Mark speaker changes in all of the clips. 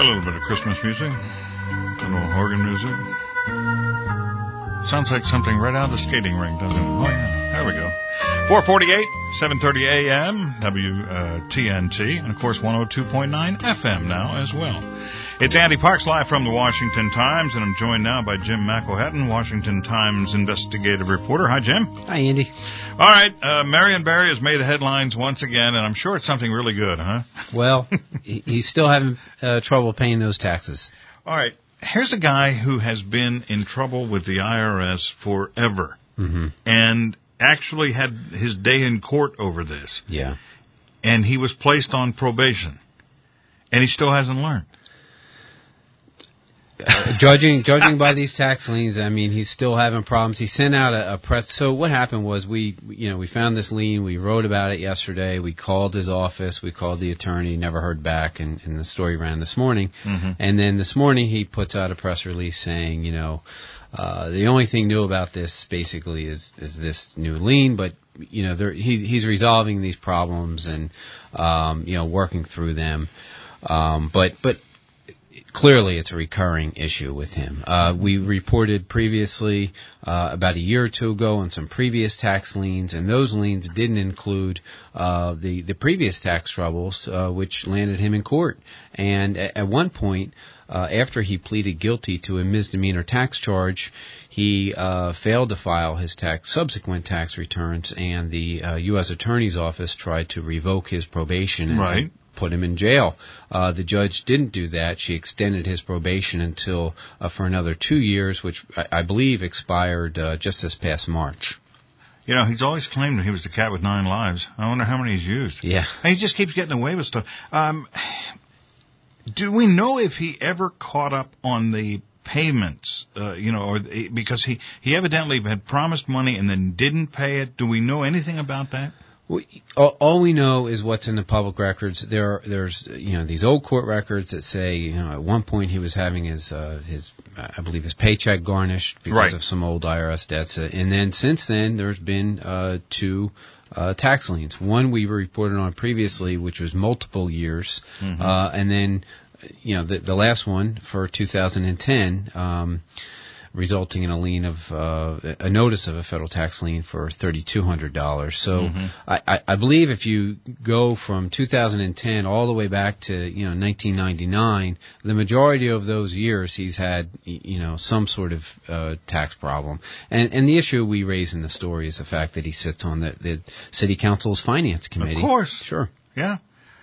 Speaker 1: little bit of Christmas music. A little organ music. Sounds like something right out of the skating rink, doesn't it? Oh, yeah. There we go. 448, 7:30 a.m., WTNT, and, of course, 102.9 FM now as well. It's Andy Parks live from the Washington Times, and I'm joined now by Jim McElhatton, Washington Times investigative reporter. Hi, Jim.
Speaker 2: Hi, Andy.
Speaker 1: All right, Marion Barry has made the headlines once again, and I'm sure it's something really good, huh?
Speaker 2: Well, he's still having trouble paying those taxes.
Speaker 1: All right, here's a guy who has been in trouble with the IRS forever, and actually had his day in court over this.
Speaker 2: Yeah.
Speaker 1: And he was placed on probation, and he still hasn't learned.
Speaker 2: Judging by these tax liens, I mean, he's still having problems. He sent out a press. So what happened was we found this lien. We wrote about it yesterday. We called his office. We called the attorney. Never heard back. And the story ran this morning. And then this morning he puts out a press release saying, the only thing new about this basically is this new lien, but he's resolving these problems and working through them. But clearly, it's a recurring issue with him. We reported previously, about a year or two ago, on some previous tax liens, and those liens didn't include the previous tax troubles, which landed him in court. And at one point, after he pleaded guilty to a misdemeanor tax charge, he failed to file his subsequent tax returns, and the U.S. Attorney's Office tried to revoke his probation. And put him in jail. The judge didn't do that. She extended his probation until for another 2 years, which I believe expired just this past March.
Speaker 1: He's always claimed that he was the cat with 9 lives. I wonder how many he's used.
Speaker 2: Yeah.
Speaker 1: And he just keeps getting away with stuff. Do we know if he ever caught up on the payments, because he evidently had promised money and then didn't pay it? Do we know anything about that?
Speaker 2: All we know is what's in the public records. There's these old court records that say at one point he was having his paycheck garnished because of some old IRS debts, and then since then there's been 2 tax liens. One we reported on previously, which was multiple years, and then the last one for 2010. Resulting in a lien of a notice of a federal tax lien for $3,200. So I believe if you go from 2010 all the way back to 1999, the majority of those years he's had some sort of tax problem. And the issue we raise in the story is the fact that he sits on the city council's finance committee.
Speaker 1: Of course,
Speaker 2: sure,
Speaker 1: yeah.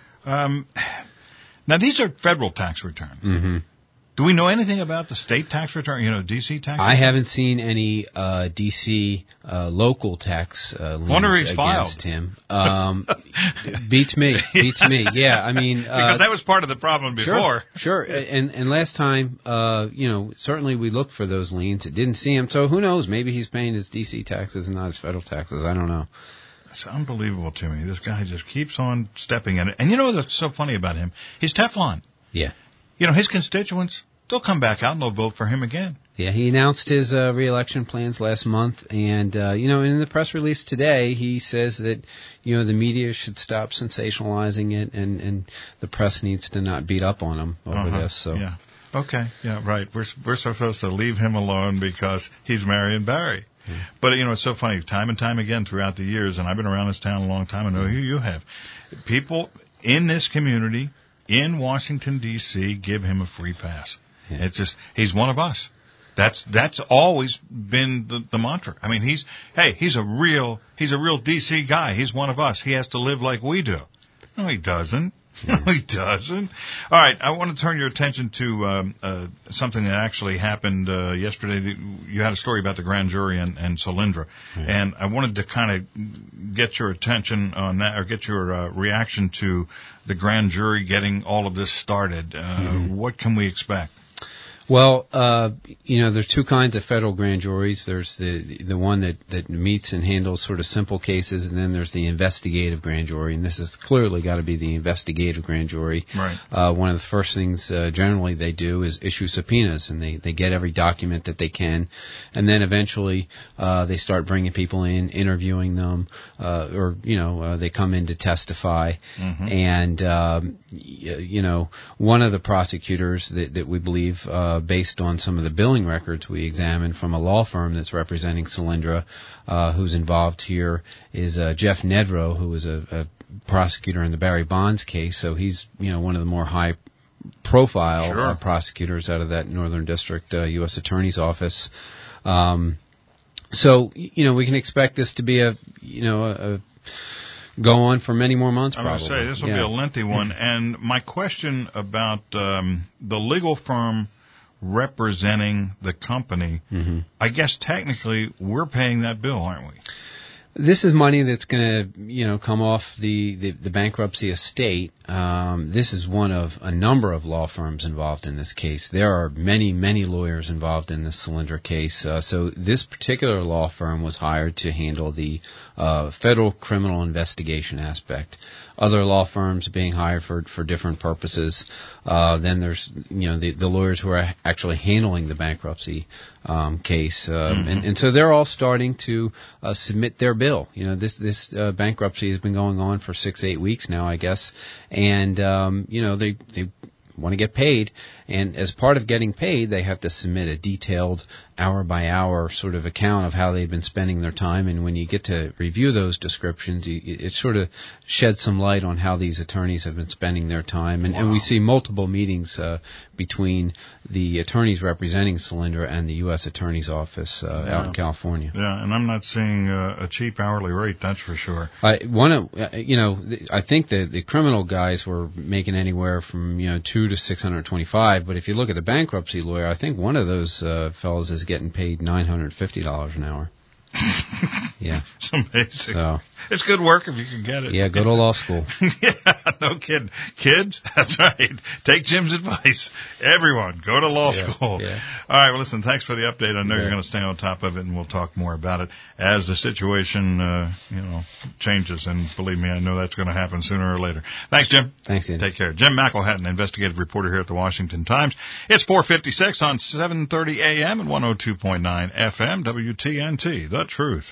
Speaker 1: Now these are federal tax returns. Do we know anything about the state tax return, D.C. tax return?
Speaker 2: I haven't seen any D.C. Local tax liens against him. Beats me. Yeah, I mean...
Speaker 1: because that was part of the problem before.
Speaker 2: Sure. And last time, certainly we looked for those liens. It didn't see him. So who knows? Maybe he's paying his D.C. taxes and not his federal taxes. I don't know.
Speaker 1: It's unbelievable to me. This guy just keeps on stepping in it. And what's so funny about him? He's Teflon.
Speaker 2: Yeah.
Speaker 1: His constituents, they'll come back out and they'll vote for him again.
Speaker 2: Yeah, he announced his re-election plans last month, and in the press release today, he says that the media should stop sensationalizing it, and the press needs to not beat up on him over this. So
Speaker 1: yeah, okay, yeah, right. We're supposed to leave him alone because he's Marion Barry. But it's so funny, time and time again throughout the years, and I've been around this town a long time. I know you have. People in this community in Washington, D.C., give him a free pass. Yeah. It's just, he's one of us. That's always been the mantra. I mean, he's a real D.C. guy. He's one of us. He has to live like we do. No, he doesn't. No, he doesn't. All right, I want to turn your attention to something that actually happened yesterday. You had a story about the grand jury and Solyndra, and I wanted to kind of get your attention on that, or get your reaction to the grand jury getting all of this started. What can we expect?
Speaker 2: Well, there's two kinds of federal grand juries. There's the one that meets and handles sort of simple cases, and then there's the investigative grand jury, and this has clearly got to be the investigative grand jury.
Speaker 1: Right.
Speaker 2: One of the first things generally they do is issue subpoenas, and they get every document that they can, and then eventually they start bringing people in, interviewing them, they come in to testify, and one of the prosecutors that we believe, based on some of the billing records we examined from a law firm that's representing Solyndra, who's involved here, is Jeff Nedrow, who was a prosecutor in the Barry Bonds case. So he's one of the more high-profile prosecutors out of that Northern District U.S. Attorney's Office. So we can expect this to be a go on for many more months, probably.
Speaker 1: I'm going to say, this will be a lengthy one. And my question about the legal firm representing the company, I guess technically we're paying that bill, aren't we?
Speaker 2: This is money that's going to, come off the bankruptcy estate. This is one of a number of law firms involved in this case. There are many, many lawyers involved in this Solyndra case. So this particular law firm was hired to handle the federal criminal investigation aspect. Other law firms being hired for different purposes. Then there's the lawyers who are actually handling the bankruptcy case, and so they're all starting to submit their bill. This bankruptcy has been going on for 6-8 weeks now, I guess, and they want to get paid, and as part of getting paid, they have to submit a detailed hour-by-hour sort of account of how they've been spending their time, and when you get to review those descriptions, it sort of sheds some light on how these attorneys have been spending their time, and we see multiple meetings between the attorneys representing Solyndra and the U.S. Attorney's Office out in California.
Speaker 1: Yeah, and I'm not seeing a cheap hourly rate, that's for sure.
Speaker 2: I think the criminal guys were making anywhere from $200 to $625, but if you look at the bankruptcy lawyer, I think one of those fellows is getting paid $950 an hour. Yeah.
Speaker 1: It's amazing.
Speaker 2: So,
Speaker 1: it's good work if you can get it.
Speaker 2: Yeah, go to law school.
Speaker 1: Yeah, no kidding. Kids, that's right. Take Jim's advice. Everyone, go to law school.
Speaker 2: Yeah.
Speaker 1: All right, well, listen, thanks for the update. I know you're going to stay on top of it, and we'll talk more about it as the situation, changes. And believe me, I know that's going to happen sooner or later. Thanks, Jim.
Speaker 2: Thanks, Ian.
Speaker 1: Take care. Jim McElhatton, investigative reporter here at the Washington Times. It's 4:56 on 7:30 a.m. and 102.9 FM, WTNT, The Truth.